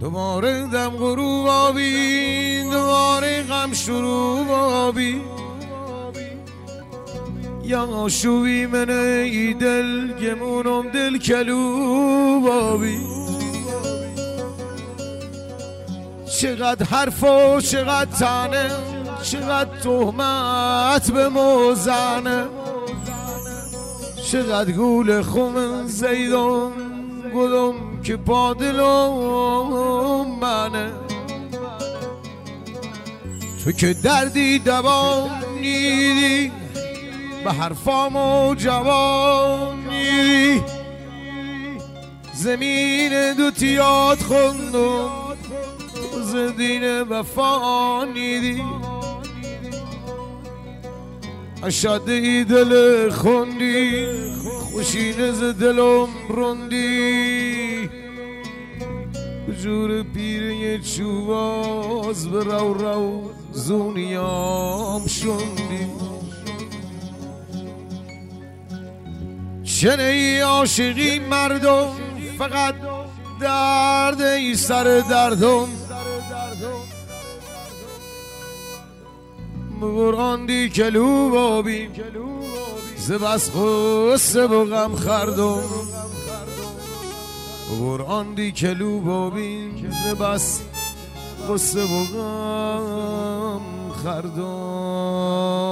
دوباره دم غروب آبی، دوباره غم شروع آبی. یا شوی من ای دل گمونم دل کلوب آبی. چقدر حرف و چقدر تنه، چقدر تهمت به موزنه، چقدر گول خم زیدم گلم که با دلم منه. تو که دردی دوام نیدی، به حرفامو جواب نیدی. زمین دوتیات خوندم، زدین وفا نیدی. اشاده دل خوندی، خوشینه ز دلم روندی. جور پیره چوباز به رو رو زونیام شوندی. چنه ای عاشقی مردم، فقط درد ای سر دردم. براندی کلوب آبی، ز بس غصه و غم خردم. براندی کلوب آبی، ز بس غصه و غم خردم.